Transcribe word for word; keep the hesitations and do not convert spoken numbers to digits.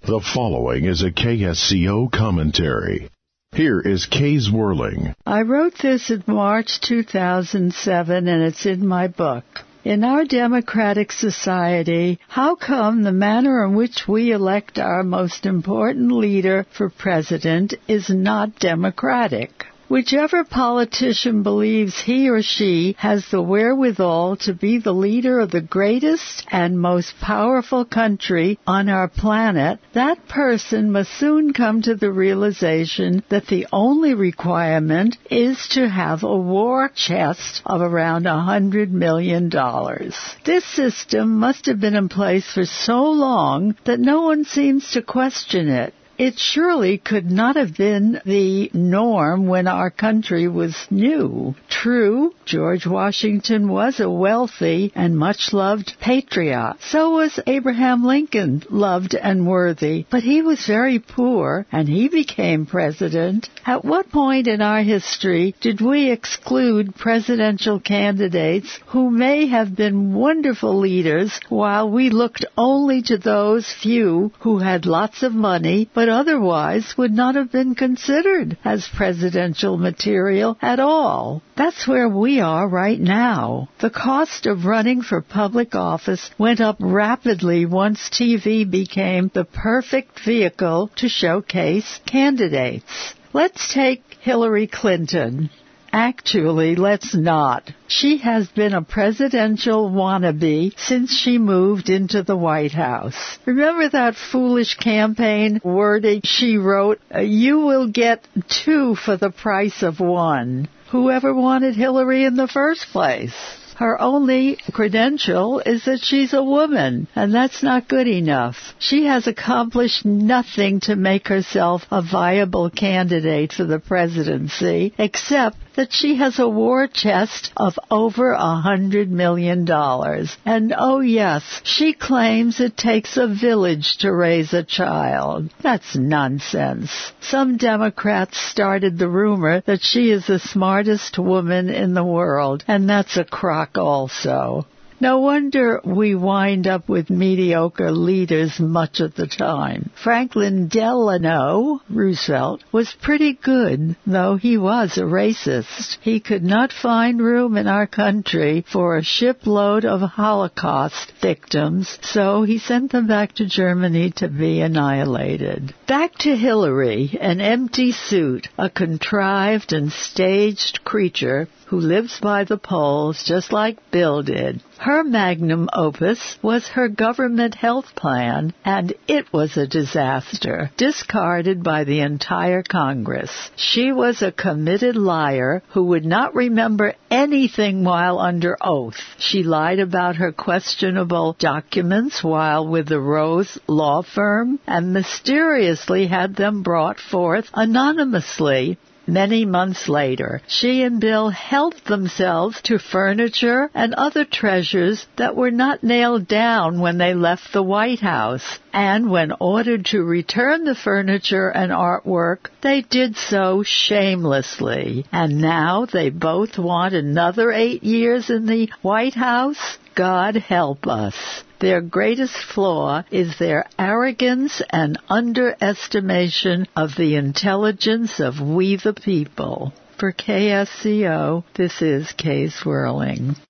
The following is a K S C O commentary. Here is Kay Zwerling. I wrote this in March two thousand seven, and it's in my book. In our democratic society, how come the manner in which we elect our most important leader for president is not democratic? Whichever politician believes he or she has the wherewithal to be the leader of the greatest and most powerful country on our planet, that person must soon come to the realization that the only requirement is to have a war chest of around a hundred million dollars. This system must have been in place for so long that no one seems to question it. It surely could not have been the norm when our country was new. True, George Washington was a wealthy and much-loved patriot. So was Abraham Lincoln, loved and worthy. But he was very poor, and he became president. At what point in our history did we exclude presidential candidates who may have been wonderful leaders while we looked only to those few who had lots of money, but otherwise would not have been considered as presidential material at all? That's where we are right now. The cost of running for public office went up rapidly once T V became the perfect vehicle to showcase candidates. Let's take Hillary Clinton. Actually, let's not. She has been a presidential wannabe since she moved into the White House. Remember that foolish campaign wording she wrote, "You will get two for the price of one." Whoever wanted Hillary in the first place? Her only credential is that she's a woman, and that's not good enough. She has accomplished nothing to make herself a viable candidate for the presidency, except that she has a war chest of over a hundred million dollars. And oh yes, she claims it takes a village to raise a child. That's nonsense. Some Democrats started the rumor that she is the smartest woman in the world, and that's a crock also. No wonder we wind up with mediocre leaders much of the time. Franklin Delano Roosevelt was pretty good, though he was a racist. He could not find room in our country for a shipload of Holocaust victims, so he sent them back to Germany to be annihilated. Back to Hillary, an empty suit, a contrived and staged creature who lives by the polls just like Bill did. Her magnum opus was her government health plan, and it was a disaster, discarded by the entire Congress. She was a committed liar who would not remember anything while under oath. She lied about her questionable documents while with the Rose law firm and mysteriously had them brought forth anonymously. Many months later, she and Bill helped themselves to furniture and other treasures that were not nailed down when they left the White House. And when ordered to return the furniture and artwork, they did so shamelessly. And now they both want another eight years in the White House? God help us. Their greatest flaw is their arrogance and underestimation of the intelligence of we the people. For K S C O, this is Kay Zwerling.